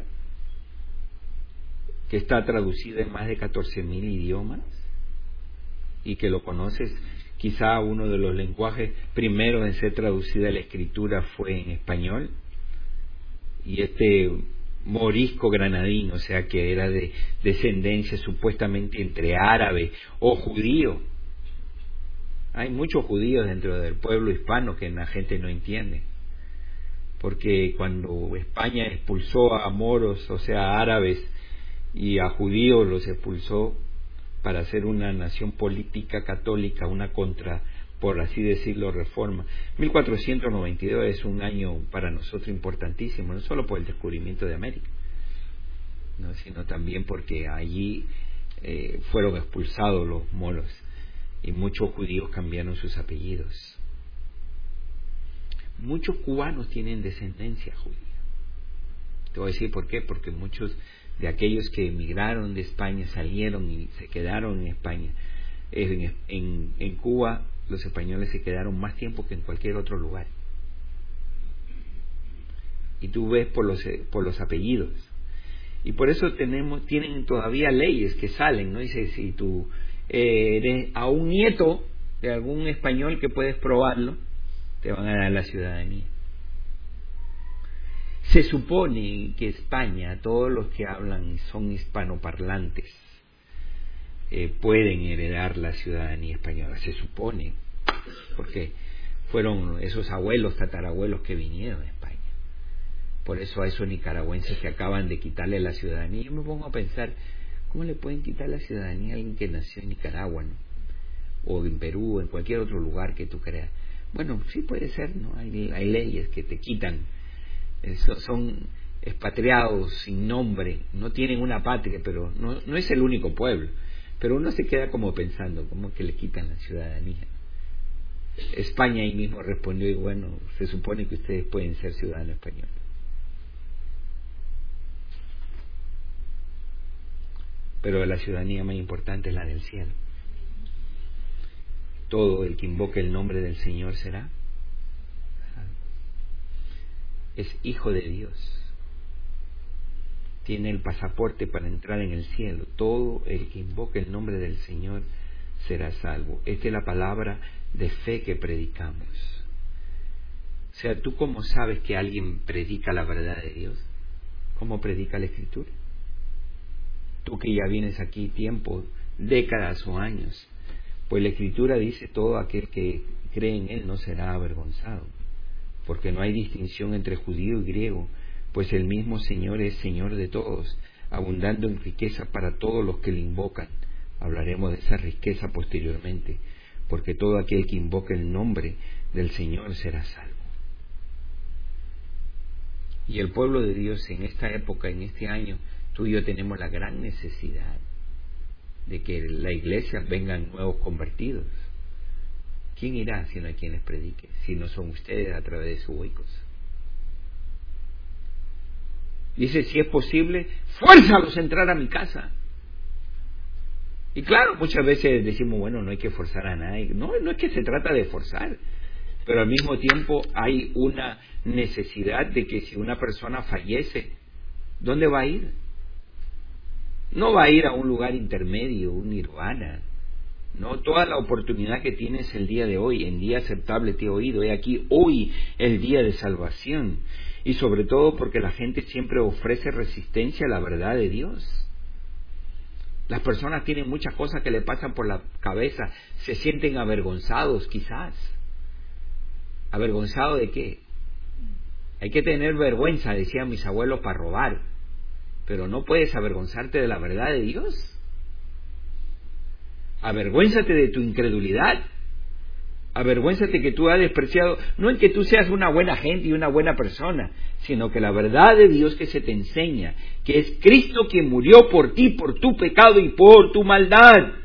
Que está traducida en más de catorce mil idiomas y que lo conoces. Quizá uno de los lenguajes primeros en ser traducida la Escritura fue en español. Y este morisco granadino, o sea que era de descendencia supuestamente entre árabe o judío. Hay muchos judíos dentro del pueblo hispano que la gente no entiende, porque cuando España expulsó a moros, o sea árabes, y a judíos los expulsó para hacer una nación política católica, una contra, por así decirlo, reforma. mil cuatrocientos noventa y dos es un año para nosotros importantísimo, no solo por el descubrimiento de América, ¿no?, sino también porque allí eh, fueron expulsados los moros y muchos judíos cambiaron sus apellidos. Muchos cubanos tienen descendencia judía. Te voy a decir por qué, porque muchos de aquellos que emigraron de España salieron y se quedaron en España. En, en, en Cuba los españoles se quedaron más tiempo que en cualquier otro lugar. Y tú ves por los, por los apellidos. Y por eso tenemos, tienen todavía leyes que salen, ¿no? Dice, si tú eres a un nieto de algún español que puedes probarlo, te van a dar la ciudadanía. Se supone que España, todos los que hablan son hispanoparlantes, eh, pueden heredar la ciudadanía española, se supone, porque fueron esos abuelos, tatarabuelos que vinieron a España. Por eso a esos nicaragüenses que acaban de quitarle la ciudadanía, yo me pongo a pensar, ¿cómo le pueden quitar la ciudadanía a alguien que nació en Nicaragua, ¿no? O en Perú, o en cualquier otro lugar que tú creas? Bueno, sí puede ser, ¿no? Hay, hay leyes que te quitan. Eso, son expatriados sin nombre, no tienen una patria, pero no, no es el único pueblo. Pero uno se queda como pensando, ¿cómo que le quitan la ciudadanía? España ahí mismo respondió, y bueno, se supone que ustedes pueden ser ciudadanos españoles. Pero la ciudadanía más importante es la del cielo. Todo el que invoque el nombre del Señor será salvo. Es hijo de Dios. Tiene el pasaporte para entrar en el cielo. Todo el que invoque el nombre del Señor será salvo. Esta es la palabra de fe que predicamos. O sea, ¿tú cómo sabes que alguien predica la verdad de Dios? ¿Cómo predica la Escritura? Tú que ya vienes aquí tiempo, décadas o años, pues la Escritura dice: todo aquel que cree en Él no será avergonzado, porque no hay distinción entre judío y griego, pues el mismo Señor es Señor de todos, abundando en riqueza para todos los que le invocan. Hablaremos de esa riqueza posteriormente, porque todo aquel que invoque el nombre del Señor será salvo. Y el pueblo de Dios en esta época, en este año, tú y yo tenemos la gran necesidad de que la iglesia vengan nuevos convertidos. ¿Quién irá si no hay quien les predique? Si no son ustedes a través de sus huecos. Dice: si es posible, fuérzalos a entrar a mi casa. Y claro, muchas veces decimos, bueno, no hay que forzar a nadie. No, no es que se trata de forzar, pero al mismo tiempo hay una necesidad de que si una persona fallece, ¿dónde va a ir? No va a ir a un lugar intermedio, un nirvana. No, toda la oportunidad que tienes el día de hoy, en día aceptable te he oído, he aquí hoy el día de salvación. Y sobre todo porque la gente siempre ofrece resistencia a la verdad de Dios. Las personas tienen muchas cosas que le pasan por la cabeza, se sienten avergonzados quizás. ¿Avergonzado de qué? Hay que tener vergüenza, decían mis abuelos, para robar, pero no puedes avergonzarte de la verdad de Dios. Avergüénzate de tu incredulidad. Avergüénzate que tú has despreciado, no en que tú seas una buena gente y una buena persona, sino que la verdad de Dios que se te enseña, que es Cristo quien murió por ti, por tu pecado y por tu maldad.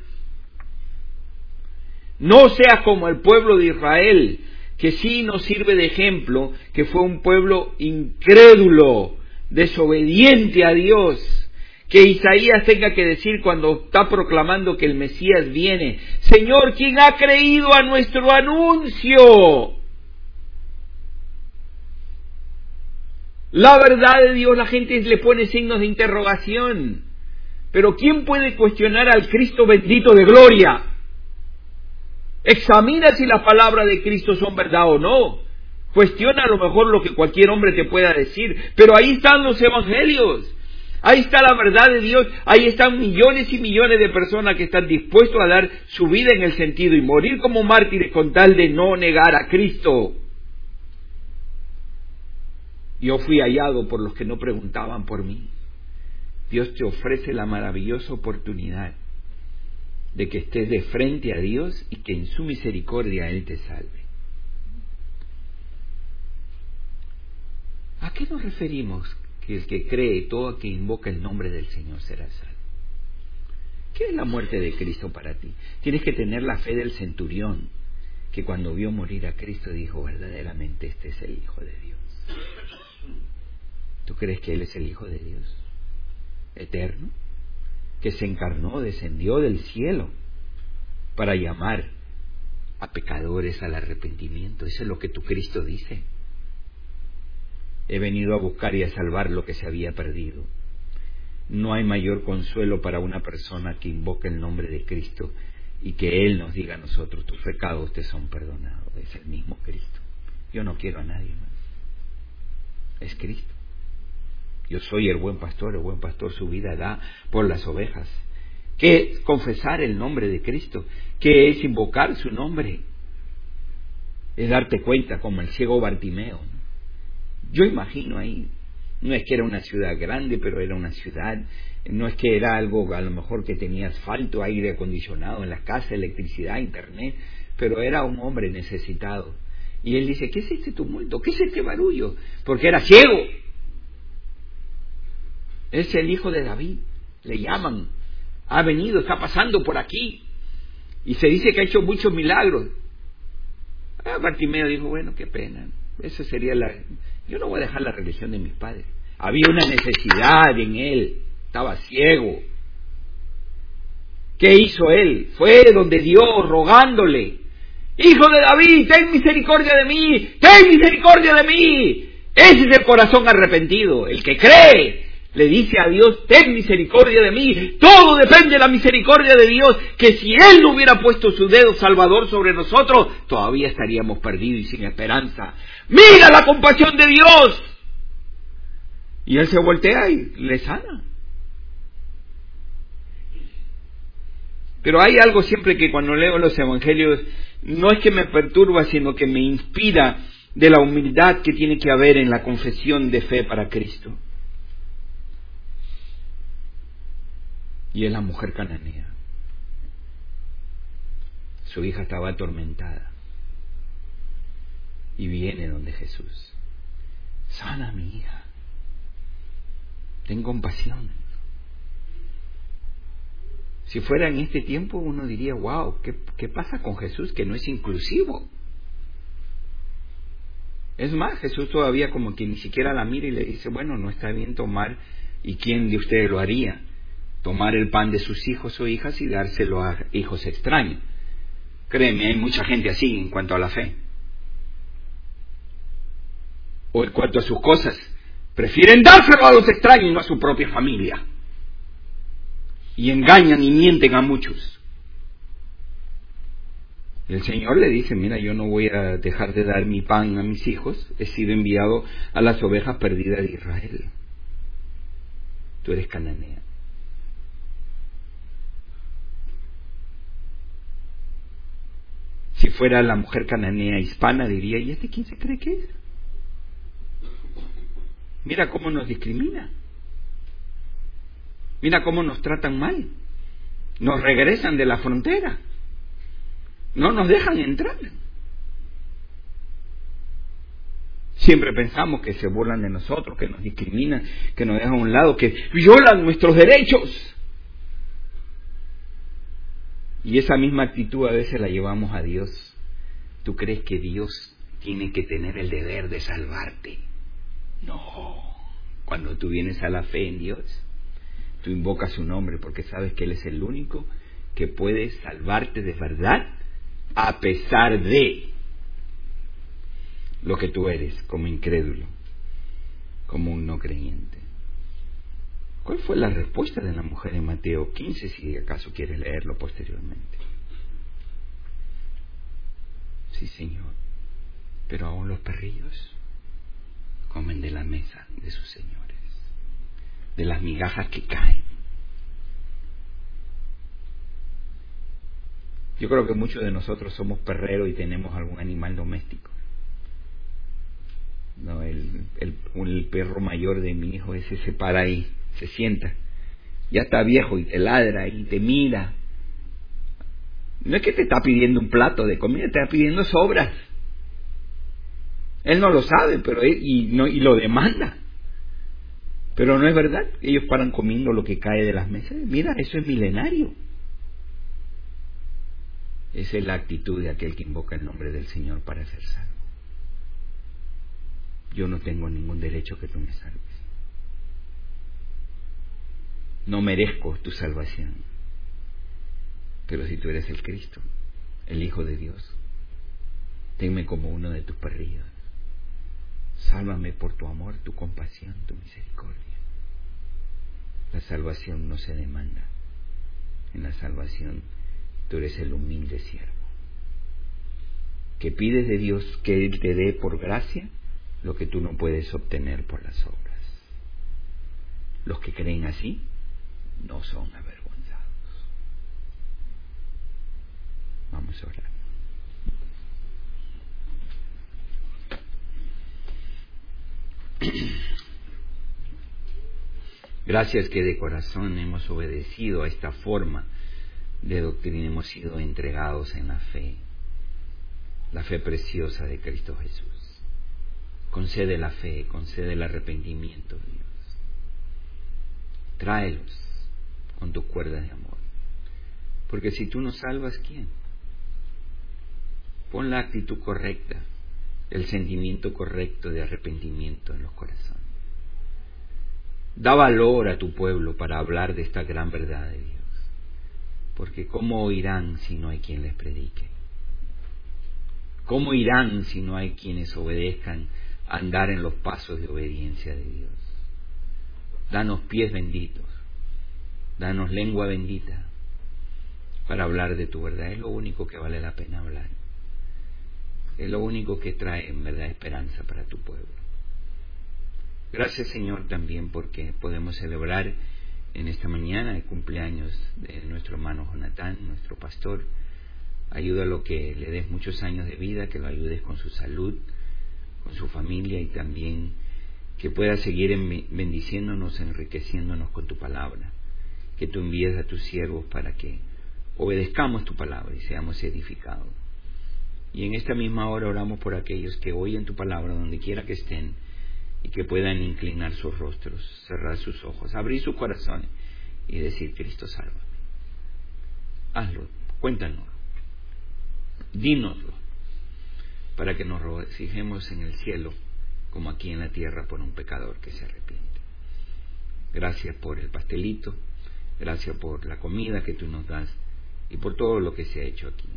No seas como el pueblo de Israel, que sí nos sirve de ejemplo, que fue un pueblo incrédulo, desobediente a Dios. Que Isaías tenga que decir cuando está proclamando que el Mesías viene: Señor, ¿quién ha creído a nuestro anuncio? La verdad de Dios, la gente le pone signos de interrogación. Pero ¿quién puede cuestionar al Cristo bendito de gloria? Examina si las palabras de Cristo son verdad o no. Cuestiona a lo mejor lo que cualquier hombre te pueda decir. Pero ahí están los evangelios. Ahí está la verdad de Dios. Ahí están millones y millones de personas que están dispuestos a dar su vida en el sentido y morir como mártires con tal de no negar a Cristo. Yo fui hallado por los que no preguntaban por mí. Dios te ofrece la maravillosa oportunidad de que estés de frente a Dios y que en su misericordia Él te salve. ¿A qué nos referimos? Que el que cree, todo el que invoca el nombre del Señor será salvo. ¿Qué es la muerte de Cristo para ti? Tienes que tener la fe del centurión, que cuando vio morir a Cristo dijo: verdaderamente este es el Hijo de Dios. ¿Tú crees que Él es el Hijo de Dios eterno? Que se encarnó, descendió del cielo para llamar a pecadores al arrepentimiento. Eso es lo que tu Cristo dice. He venido a buscar y a salvar lo que se había perdido. No hay mayor consuelo para una persona que invoque el nombre de Cristo y que Él nos diga a nosotros: tus pecados te son perdonados. Es el mismo Cristo. Yo no quiero a nadie más. Es Cristo. Yo soy el buen pastor, el buen pastor su vida da por las ovejas. ¿Qué es confesar el nombre de Cristo? ¿Qué es invocar su nombre? Es darte cuenta como el ciego Bartimeo. Yo imagino ahí, no es que era una ciudad grande, pero era una ciudad, no es que era algo a lo mejor que tenía asfalto, aire acondicionado en las casas, electricidad, internet, pero era un hombre necesitado. Y él dice, ¿qué es este tumulto? ¿Qué es este barullo? Porque era ciego. Es el hijo de David, le llaman, ha venido, está pasando por aquí, y se dice que ha hecho muchos milagros. Ah, Bartimeo dijo, bueno, qué pena, eso sería la... Yo no voy a dejar la religión de mis padres. Había una necesidad en él, estaba ciego. ¿Qué hizo él? Fue donde Dios rogándole, Hijo de David, ten misericordia de mí, ten misericordia de mí. Ese es el corazón arrepentido, el que cree. Le dice a Dios, ten misericordia de mí. Todo depende de la misericordia de Dios, que si Él no hubiera puesto su dedo salvador sobre nosotros, todavía estaríamos perdidos y sin esperanza. ¡Mira la compasión de Dios! Y Él se voltea y le sana. Pero hay algo siempre que cuando leo los evangelios, no es que me perturba, sino que me inspira de la humildad que tiene que haber en la confesión de fe para Cristo. Y es la mujer cananea. Su hija estaba atormentada. Y viene donde Jesús. Sana a mi hija. Ten compasión. Si fuera en este tiempo uno diría, wow, ¿qué, qué pasa con Jesús? Que no es inclusivo. Es más, Jesús todavía como que ni siquiera la mira y le dice, bueno, no está bien tomar, ¿y quién de ustedes lo haría? Tomar el pan de sus hijos o hijas y dárselo a hijos extraños. Créeme, hay mucha gente así en cuanto a la fe. O en cuanto a sus cosas, prefieren dárselo a los extraños y no a su propia familia. Y engañan y mienten a muchos. El Señor le dice, mira, yo no voy a dejar de dar mi pan a mis hijos, he sido enviado a las ovejas perdidas de Israel. Tú eres cananea. Si fuera la mujer cananea hispana, diría, ¿y este quién se cree que es? Mira cómo nos discrimina. Mira cómo nos tratan mal. Nos regresan de la frontera. No nos dejan entrar. Siempre pensamos que se burlan de nosotros, que nos discriminan, que nos dejan a un lado, que violan nuestros derechos. Y esa misma actitud a veces la llevamos a Dios. ¿Tú crees que Dios tiene que tener el deber de salvarte? No. Cuando tú vienes a la fe en Dios, tú invocas su nombre porque sabes que Él es el único que puede salvarte de verdad a pesar de lo que tú eres como incrédulo, como un no creyente. ¿Cuál fue la respuesta de la mujer en Mateo quince, si acaso quieres leerlo posteriormente? Sí, Señor, pero aún los perrillos comen de la mesa de sus señores, de las migajas que caen. Yo creo que muchos de nosotros somos perreros y tenemos algún animal doméstico. No, el, el, el perro mayor de mi hijo ese se para ahí, se sienta, ya está viejo y te ladra y te mira. No es que te está pidiendo un plato de comida, te está pidiendo sobras. Él no lo sabe, pero él, y, no, y lo demanda. Pero no es verdad, ellos paran comiendo lo que cae de las mesas. Mira, eso es milenario. Esa es la actitud de aquel que invoca el nombre del Señor para ser salvo. Yo no tengo ningún derecho que tú me salves. No merezco tu salvación. Pero si tú eres el Cristo, el Hijo de Dios, tenme como uno de tus perrillos. Sálvame por tu amor, tu compasión, tu misericordia. La salvación no se demanda. En la salvación tú eres el humilde siervo, que pides de Dios que Él te dé por gracia lo que tú no puedes obtener por las obras. Los que creen así no son avergonzados. Vamos a orar. Gracias que de corazón hemos obedecido a esta forma de doctrina, hemos sido entregados en la fe, la fe preciosa de Cristo Jesús. Concede la fe, concede el arrepentimiento, Dios. Tráelos con tus cuerdas de amor. Porque si tú nos salvas, ¿quién? Pon la actitud correcta, el sentimiento correcto de arrepentimiento en los corazones. Da valor a tu pueblo para hablar de esta gran verdad de Dios. Porque ¿cómo oirán si no hay quien les predique? ¿Cómo irán si no hay quienes obedezcan a andar en los pasos de obediencia de Dios? Danos pies benditos, danos lengua bendita para hablar de tu verdad. Es lo único que vale la pena hablar. Es lo único que trae en verdad esperanza para tu pueblo. Gracias, Señor, también porque podemos celebrar en esta mañana el cumpleaños de nuestro hermano Jonatán, nuestro pastor. Ayúdalo, que le des muchos años de vida, que lo ayudes con su salud, con su familia, y también que pueda seguir bendiciéndonos, enriqueciéndonos con tu palabra, que tú envíes a tus siervos para que obedezcamos tu palabra y seamos edificados. Y en esta misma hora oramos por aquellos que oyen tu palabra donde quiera que estén, y que puedan inclinar sus rostros, cerrar sus ojos, abrir sus corazones y decir: Cristo, sálvame. Hazlo, cuéntanos, dínoslo, para que nos regocijemos en el cielo como aquí en la tierra por un pecador que se arrepiente. Gracias por el pastelito, gracias por la comida que tú nos das y por todo lo que se ha hecho aquí.